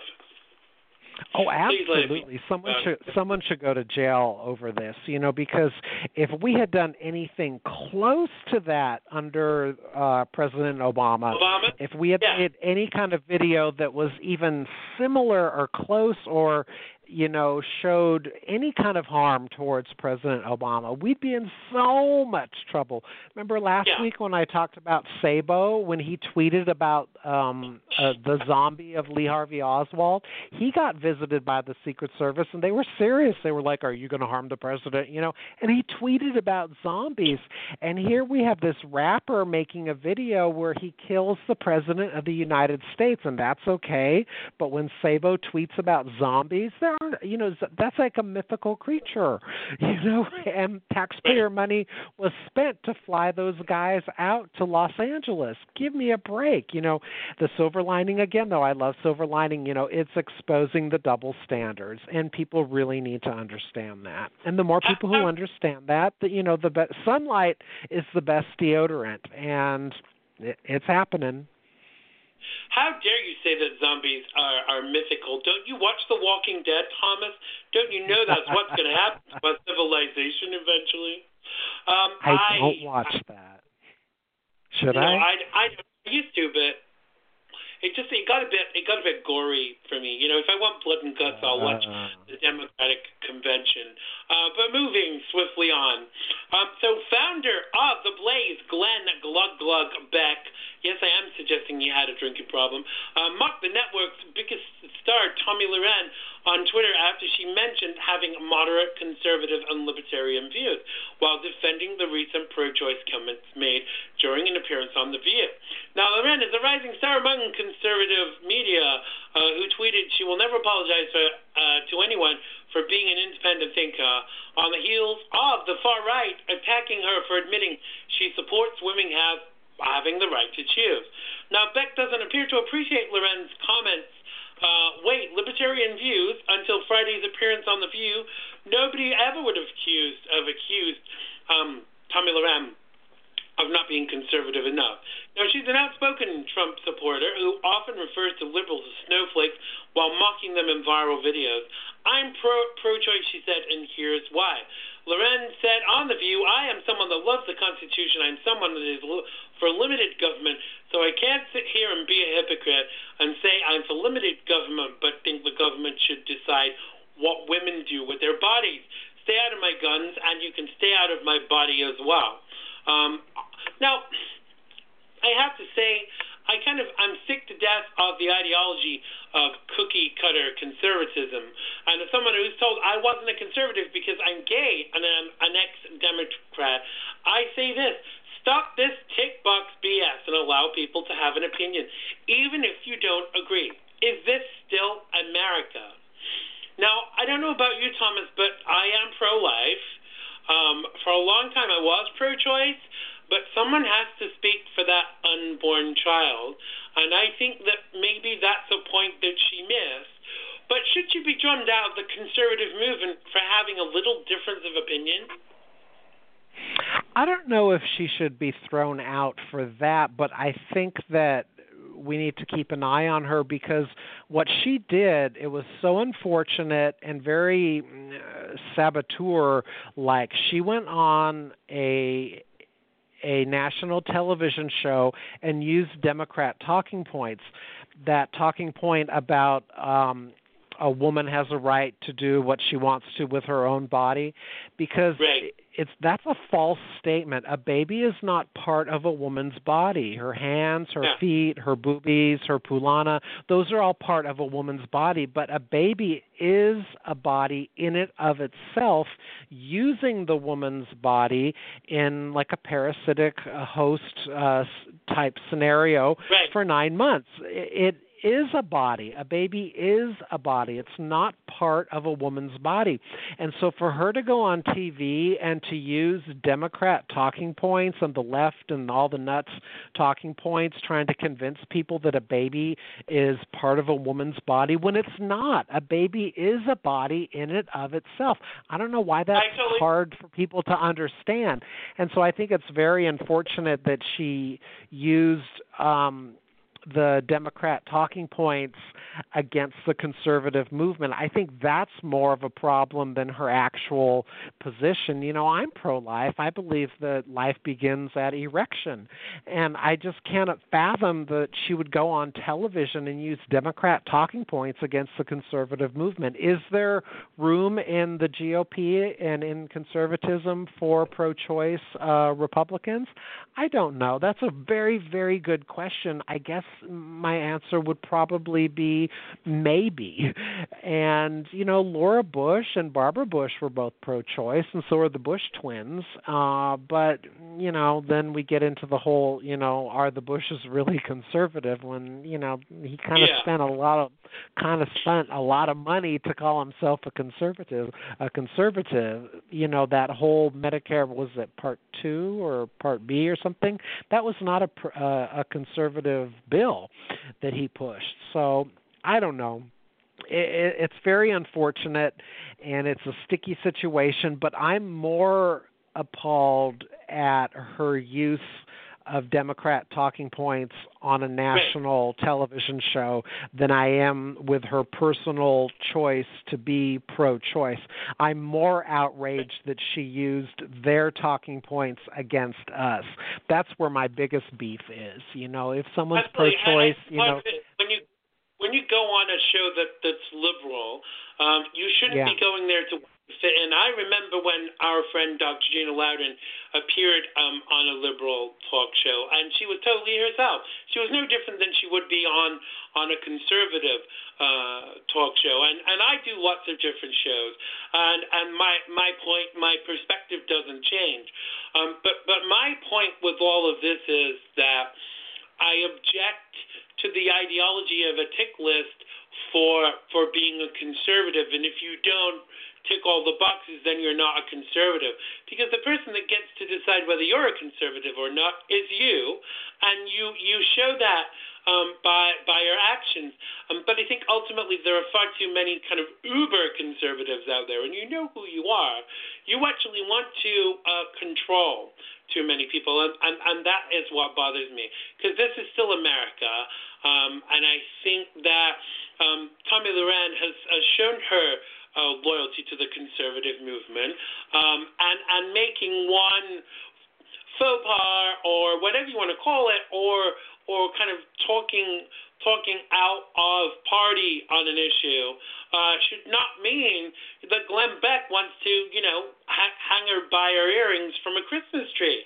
Oh, absolutely. Someone should someone should go to jail over this, you know, because if we had done anything close to that under uh, President Obama, Obama? if we had yeah. made any kind of video that was even similar or close or, you know, showed any kind of harm towards President Obama, we'd be in so much trouble. Remember last yeah. week when I talked about Sabo, when he tweeted about um, uh, the zombie of Lee Harvey Oswald? He got visited by the Secret Service, and they were serious. They were like, are you going to harm the president? You know, and he tweeted about zombies. And here we have this rapper making a video where he kills the president of the United States, and that's okay. But when Sabo tweets about zombies, there aren't, you know, that's like a mythical creature, you know, and taxpayer money was spent to fly those guys out to Los Angeles. Give me a break. You know, the silver lining again, though, I love silver lining, you know, it's exposing the double standards, and people really need to understand that. And the more people who understand that, the, you know, the be- sunlight is the best deodorant, and it, it's happening. How dare you say that zombies are, are mythical? Don't you watch The Walking Dead, Thomas? Don't you know that's what's going to happen to our civilization eventually? Um, I, I don't watch that. Should you know, I? I? I I used to, but it just it got a bit it got a bit gory for me. You know, if I want blood and guts, I'll watch Uh. the Democratic Convention. Uh, but moving swiftly on. Um, so founder of The Blaze, Glenn Glug Glug Beck. Yes, I am suggesting he had a drinking problem. Uh, mocked the network's biggest star, Tomi Lahren, on Twitter after she mentioned having moderate, conservative, and libertarian views while defending the recent pro-choice comments made during an appearance on The View. Now, Lahren is a rising star among conservative media uh, who tweeted she will never apologize for, uh, to anyone for being an independent thinker on the heels of the far right attacking her for admitting she supports women have having the right to choose. Now, Beck doesn't appear to appreciate Lahren's comments. Uh, wait, libertarian views until Friday's appearance on The View. Nobody ever would have accused of accused um, Tomi Lahren of not being conservative enough. Now, she's an outspoken Trump supporter who often refers to liberals as snowflakes while mocking them in viral videos. I'm pro, pro-choice, she said, and here's why. Lahren said on The View, I am someone that loves the Constitution. I'm someone that is for limited government, so I can't sit here and be a hypocrite and say I'm for limited government but think the government should decide what women do with their bodies. Stay out of my guns, and you can stay out of my body as well. Um, now, I have to say, I kind of, I'm sick to death of the ideology of cookie-cutter conservatism. And as someone who's told I wasn't a conservative because I'm gay and I'm an ex-Democrat, I say this: stop this tick box B S and allow people to have an opinion, even if you don't agree. Is this still America? Now, I don't know about you, Thomas, but I am pro-life. Um, for a long time, I was pro-choice, but someone has to speak for that unborn child, and I think that maybe that's a point that she missed. But should she be drummed out of the conservative movement for having a little difference of opinion? I don't know if she should be thrown out for that, but I think that we need to keep an eye on her because what she did, it was so unfortunate and very uh, saboteur-like. She went on a a national television show and used Democrat talking points. That talking point about um, a woman has a right to do what she wants to with her own body, because right. it's that's a false statement. A baby is not part of a woman's body. Her hands, her yeah. feet, her boobies, her pulana, those are all part of a woman's body. But a baby is a body in it of itself, using the woman's body in like a parasitic uh, host uh, type scenario right. for nine months. It, it is a body. A baby is a body. It's not part of a woman's body. And so for her to go on T V and to use Democrat talking points on the left and all the nuts talking points trying to convince people that a baby is part of a woman's body when it's not. A baby is a body in and of itself. I don't know why that's totally- hard for people to understand. And so I think it's very unfortunate that she used um, the Democrat talking points against the conservative movement. I think that's more of a problem than her actual position. You know, I'm pro-life. I believe that life begins at erection. And I just cannot fathom that she would go on television and use Democrat talking points against the conservative movement. Is there room in the G O P and in conservatism for pro-choice uh, Republicans? I don't know. That's a very, very good question. I guess my answer would probably be maybe. And, you know, Laura Bush and Barbara Bush were both pro-choice, and so are the Bush twins. Uh, but, you know, then we get into the whole, you know, are the Bushes really conservative when, you know, he kind of yeah. spent a lot of, kind of spent a lot of money to call himself a conservative, a conservative. You know, that whole Medicare, was it Part Two or Part B or something? That was not a, uh, a conservative bill that he pushed. So I don't know. It, it's very unfortunate, and it's a sticky situation, but I'm more appalled at her use of Democrat talking points on a national right. television show than I am with her personal choice to be pro-choice. I'm more outraged that she used their talking points against us. That's where my biggest beef is. You know, if someone's Absolutely. pro-choice, I, I, you know. When you when you go on a show that that's liberal, um, you shouldn't yeah. be going there to fit in. I remember when our friend Doctor Gina Loudon appeared um, on a liberal talk show, and she was totally herself. She was no different than she would be on on a conservative uh, talk show. And, and I do lots of different shows, and and my my point, my perspective doesn't change. Um, but but my point with all of this is that I object to the ideology of a tick list for for being a conservative, and if you don't tick all the boxes, then you're not a conservative. Because the person that gets to decide whether you're a conservative or not is you, and you you show that um, by by your actions. Um, but I think ultimately there are far too many kind of uber conservatives out there, and you know who you are. You actually want to uh, control too many people, and, and, and that is what bothers me, because this is still America, um, and I think that um, Tomi Lahren has, has shown her uh, loyalty to the conservative movement, um, and, and making one faux pas, or whatever you want to call it, or or kind of talking talking out of party on an issue, uh, should not mean that Glenn Beck wants to, you know, ha- hang her by her earrings from a Christmas tree.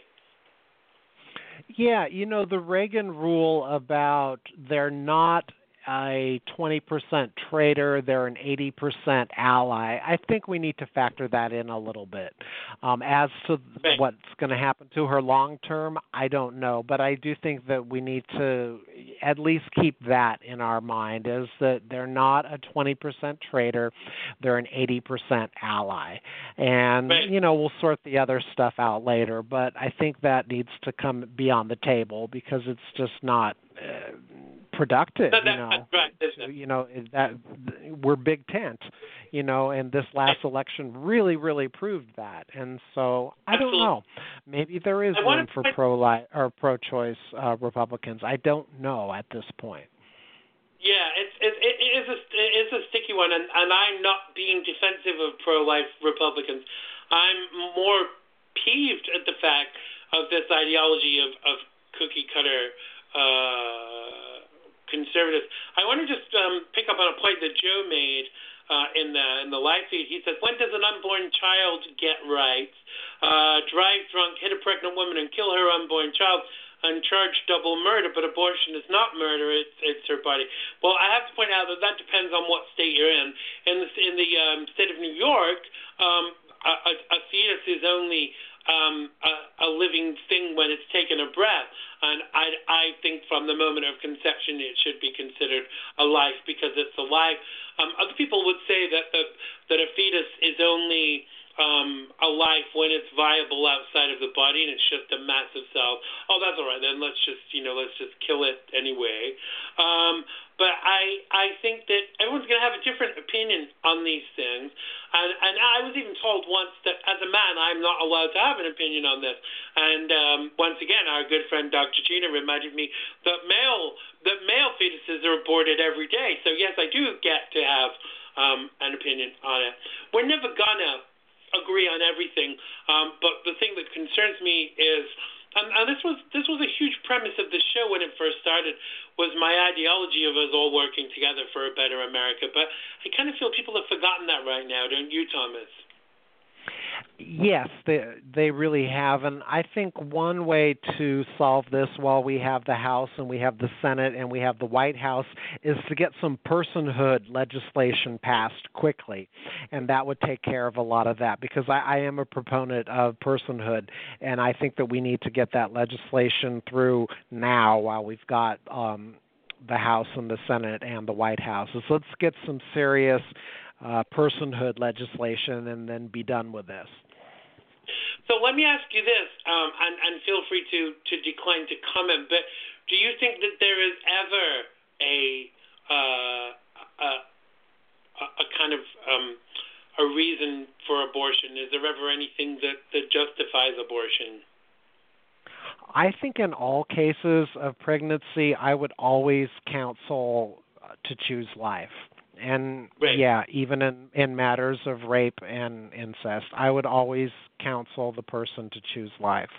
Yeah, you know, the Reagan rule about they're not a twenty percent traitor, they're an eighty percent ally. I think we need to factor that in a little bit. Um, as to right. what's going to happen to her long term, I don't know. But I do think that we need to at least keep that in our mind, is that they're not a twenty percent traitor, they're an eighty percent ally. And, right. you know, we'll sort the other stuff out later. But I think that needs to come be on the table, because it's just not uh, productive, no, that, you know. That's right, isn't it? You know, that we're big tent, you know, and this last election really, really proved that. And so I Absolutely. don't know. Maybe there is room for pro-life or pro-choice uh, Republicans. I don't know at this point. Yeah, it's it, it is a it is a sticky one, and, and I'm not being defensive of pro-life Republicans. I'm more peeved at the fact of this ideology of, of cookie cutter uh, conservatives. I want to just um, pick up on a point that Joe made uh, in the in the live feed. He says, "When does an unborn child get rights? Uh, drive drunk, hit a pregnant woman, and kill her unborn child, and charge double murder. But abortion is not murder; it's it's her body." Well, I have to point out that that depends on what state you're in. In the in the um, state of New York, um, a, a, a fetus is only Um, a, a living thing when it's taken a breath, and I, I think from the moment of conception it should be considered a life because it's alive. Um, other people would say that the, that a fetus is only um, a life when it's viable outside of the body and it's just a massive cell. Oh, that's all right then. Let's just you know let's just kill it anyway. Um, But I I think that everyone's going to have a different opinion on these things. And, and I was even told once that as a man, I'm not allowed to have an opinion on this. And um, once again, our good friend Doctor Gina reminded me that male that male fetuses are aborted every day. So yes, I do get to have um, an opinion on it. We're never gonna agree on everything. Um, but the thing that concerns me is. And, and this was this was a huge premise of the show when it first started, was my ideology of us all working together for a better America. But I kind of feel people have forgotten that right now, don't you, Thomas? Yes, they they really have, and I think one way to solve this while we have the House and we have the Senate and we have the White House is to get some personhood legislation passed quickly, and that would take care of a lot of that because I, I am a proponent of personhood, and I think that we need to get that legislation through now while we've got um, the House and the Senate and the White House. So let's get some serious uh, personhood legislation and then be done with this. So let me ask you this, um, and, and feel free to, to decline to comment, but do you think that there is ever a uh, a, a kind of um, a reason for abortion? Is there ever anything that, that justifies abortion? I think in all cases of pregnancy, I would always counsel to choose life. And, right. yeah, even in, in matters of rape and incest, I would always counsel the person to choose life.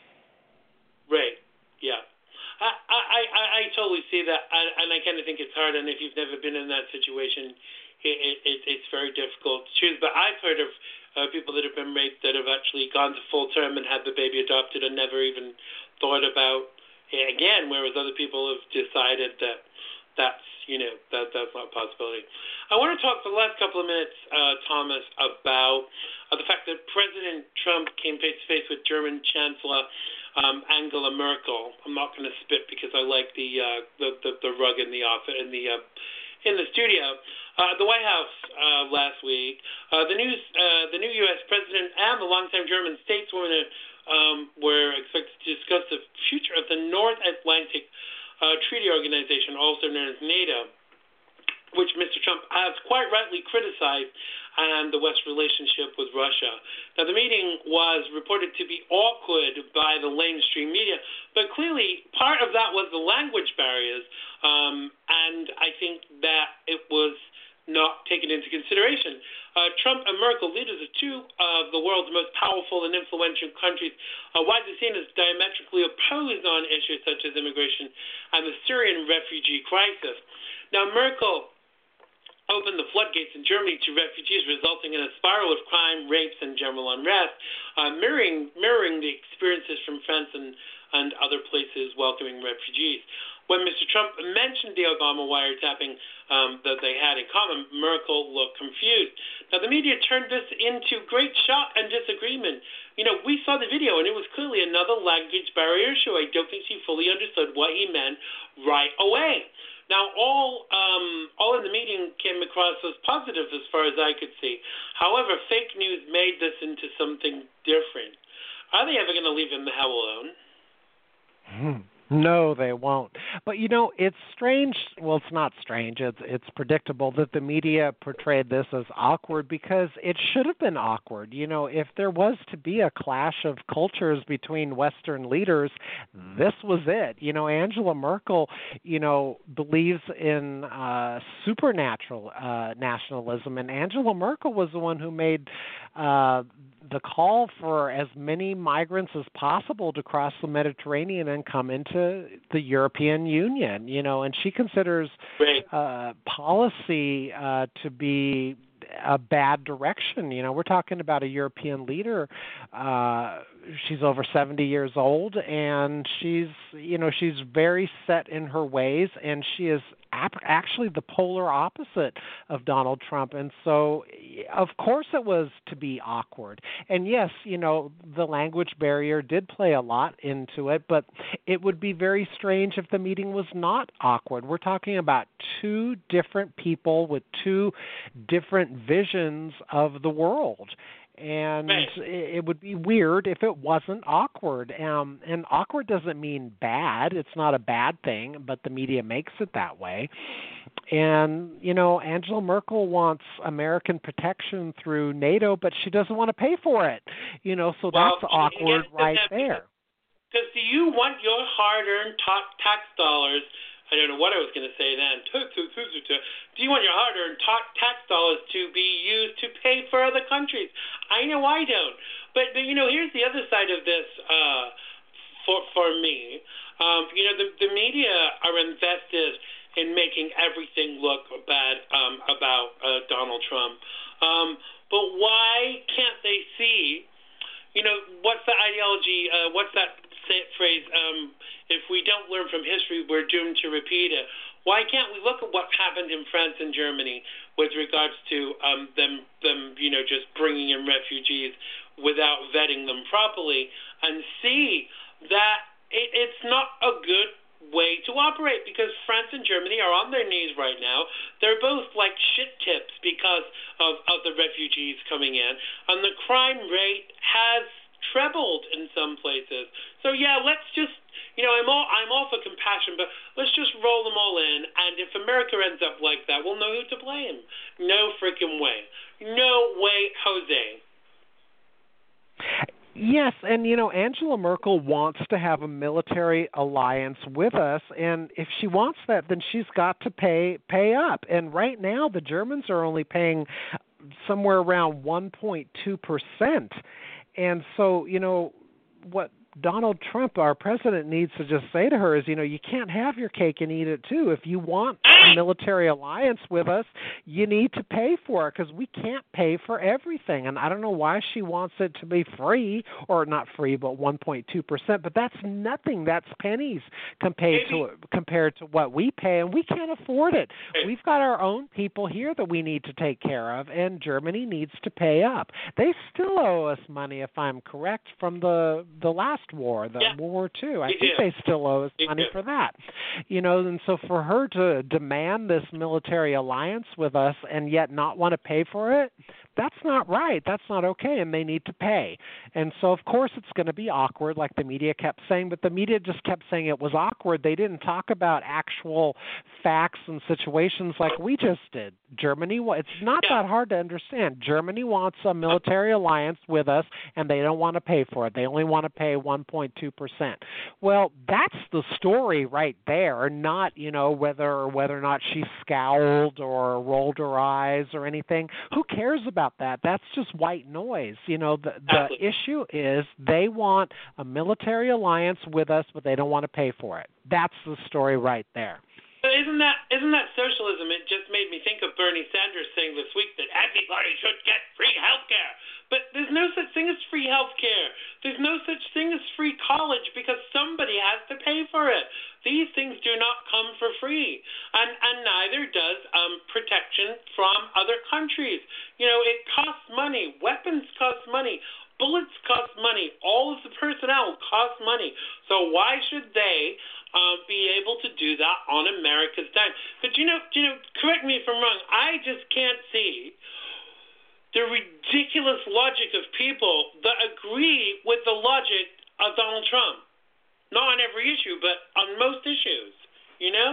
Right, yeah. I I, I, I totally see that, and, and I kind of think it's hard, and if you've never been in that situation, it, it, it's very difficult to choose. But I've heard of uh, people that have been raped that have actually gone to full term and had the baby adopted and never even thought about it again, whereas other people have decided that that's, you know, that that's not a possibility. I want to talk for the last couple of minutes, uh, Thomas, about uh, the fact that President Trump came face-to-face with German Chancellor um, Angela Merkel. I'm not going to spit because I like the uh, the, the the rug in the office in the uh, in the studio. Uh, the White House uh, last week, uh, the news, uh, the new U S president and the longtime German stateswoman um, were expected to discuss the future of the North Atlantic Uh, Treaty Organization, also known as NATO, which Mister Trump has quite rightly criticized, and the West's relationship with Russia. Now, the meeting was reported to be awkward by the mainstream media, but clearly part of that was the language barriers, um, and I think that it was not taken into consideration. Uh, Trump and Merkel, leaders of two of the world's most powerful and influential countries, are widely seen as diametrically opposed on issues such as immigration and the Syrian refugee crisis. Now, Merkel opened the floodgates in Germany to refugees, resulting in a spiral of crime, rapes, and general unrest, uh, mirroring mirroring the experiences from France and, and other places welcoming refugees. When Mister Trump mentioned the Obama wiretapping um, that they had in common, Merkel looked confused. Now, the media turned this into great shock and disagreement. You know, we saw the video, and it was clearly another language barrier issue. I don't think she fully understood what he meant right away. Now, all um, all in the meeting came across as positive as far as I could see. However, fake news made this into something different. Are they ever going to leave him the hell alone? Hmm. No, they won't. But, you know, it's strange. Well, it's not strange. It's it's predictable that the media portrayed this as awkward because it should have been awkward. You know, if there was to be a clash of cultures between Western leaders, this was it. You know, Angela Merkel, you know, believes in uh, supernatural uh, nationalism, and Angela Merkel was the one who made uh, the call for as many migrants as possible to cross the Mediterranean and come into the European Union, you know, and she considers uh, policy uh, to be a bad direction. You know, we're talking about a European leader. Uh, she's over seventy years old, and she's, you know, she's very set in her ways, and she is ap- actually the polar opposite of Donald Trump. And so, of course, it was to be awkward. And yes, you know, the language barrier did play a lot into it, but it would be very strange if the meeting was not awkward. We're talking about two different people with two different visions of the world. And right. it would be weird if it wasn't awkward. Um, and awkward doesn't mean bad. It's not a bad thing, but the media makes it that way. And, you know, Angela Merkel wants American protection through NATO, but she doesn't want to pay for it. You know, so well, that's awkward right there. Because do you want your hard-earned tax dollars, I don't know what I was going to say then, do you want your hard-earned tax dollars to be used to pay for other countries? I know I don't. But, but you know, here's the other side of this uh, for for me. Um, you know, the, the media are invested in making everything look bad um, about uh, Donald Trump. Um, but why can't they see, you know, what's the ideology, uh, what's that phrase, um, if we don't learn from history, we're doomed to repeat it. Why can't we look at what happened in France and Germany with regards to um, them, them, you know, just bringing in refugees without vetting them properly, and see that it, it's not a good way to operate, because France and Germany are on their knees right now. They're both like shit tips because of, of the refugees coming in, and the crime rate has trebled in some places. So yeah, let's just, you know, I'm all I'm all for compassion, but let's just roll them all in. And if America ends up like that, we'll know who to blame. No freaking way. No way, Jose. Yes, and you know, Angela Merkel wants to have a military alliance with us, and if she wants that, then she's got to pay pay up. And right now, the Germans are only paying somewhere around one point two percent. And so, you know, what Donald Trump, our president, needs to just say to her is, you know, you can't have your cake and eat it too. If you want a military alliance with us, you need to pay for it, because we can't pay for everything. And I don't know why she wants it to be free, or not free, but one point two percent. But that's nothing. That's pennies compared to compared to what we pay, and we can't afford it. We've got our own people here that we need to take care of, and Germany needs to pay up. They still owe us money, if I'm correct, from the the last war, the yeah. World War Two. I they think do. they still owe us they money do. for that. You know, and so for her to demand this military alliance with us and yet not want to pay for it, that's not right. That's not okay, and they need to pay. And so, of course, it's going to be awkward, like the media kept saying, but the media just kept saying it was awkward. They didn't talk about actual facts and situations like we just did. Germany, it's not yeah. that hard to understand. Germany wants a military alliance with us, and they don't want to pay for it. They only want to pay one point two percent. Well, that's the story right there, not, you know, whether whether or not she scowled or rolled her eyes or anything. Who cares about that? That's just white noise. You know, the the issue is they want a military alliance with us, but they don't want to pay for it. That's the story right there. But isn't that isn't that socialism? It just made me think of Bernie Sanders saying this week that everybody should get free health care. But there's no such thing as free health care. There's no such thing as free college, because somebody has to pay for it. These things do not come for free. And, and neither does um, protection from other countries. You know, it costs money. Weapons cost money. Bullets cost money. All of the personnel costs money. So why should they uh, be able to do that on America's dime? But, you know, you know, correct me if I'm wrong, I just can't see the ridiculous logic of people that agree with the logic of Donald Trump. Not on every issue, but on most issues, you know?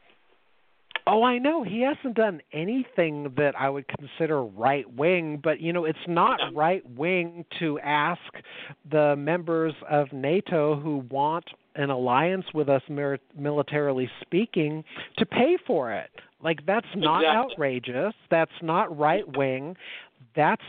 Oh, I know. He hasn't done anything that I would consider right-wing, but, you know, it's not yeah. right-wing to ask the members of NATO who want an alliance with us mir- militarily speaking to pay for it. Like, that's not exactly. outrageous. That's not right-wing. That's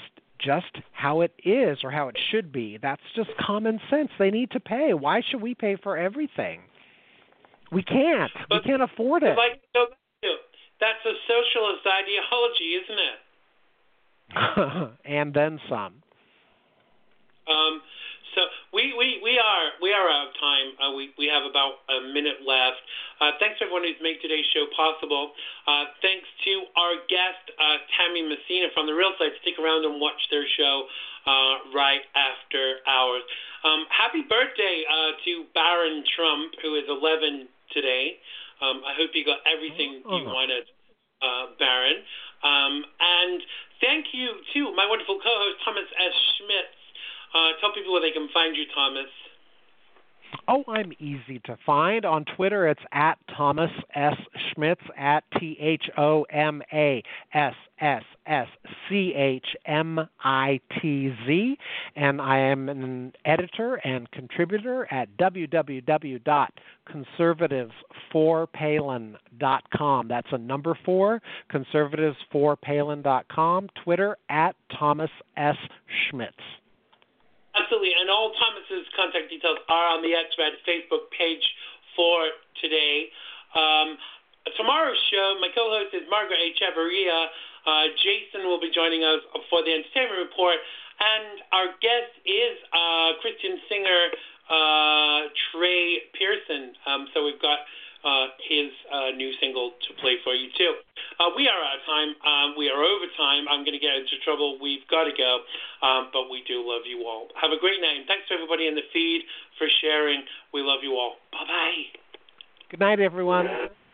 just how it is or how it should be. That's just common sense. They need to pay. Why should we pay for everything? We can't. But, we can't afford it. Like, that's a socialist ideology, isn't it? And then some. Um, so we, we, we are we are out of time. Uh, we we have about a minute left. Uh, thanks to everyone who's made today's show possible. Uh, thanks to our guest uh, Tammy Messina from The Real Side. Stick around and watch their show uh, right after hours. Um, happy birthday uh, to Baron Trump, who is eleven today. Um, I hope you got everything oh. you wanted, uh, Baron. Um, and thank you to my wonderful co-host Thomas S. Schmitz. Uh, tell people where they can find you, Thomas. Oh, I'm easy to find. On Twitter, it's at Thomas S. Schmitz, at T H O M A S S S C H M I T Z. And I am an editor and contributor at w w w dot conservatives for palin dot com. That's a number four, conservatives for palin dot com. Twitter, at Thomas S. Schmitz. Absolutely, and all Thomas's contact details are on the X-Red Facebook page for today. Um, tomorrow's show, my co-host is Margaret Echeverria. Uh, Jason will be joining us for the Entertainment Report, and our guest is uh, Christian singer uh, Trey Pearson. Um, so we've got uh, his uh, new single to play for you, too. Uh, we are out of time. Um, we are over time. I'm going to get into trouble. We've got to go. Um, but we do love you all. Have a great night. And thanks to everybody in the feed for sharing. We love you all. Bye-bye. Good night, everyone.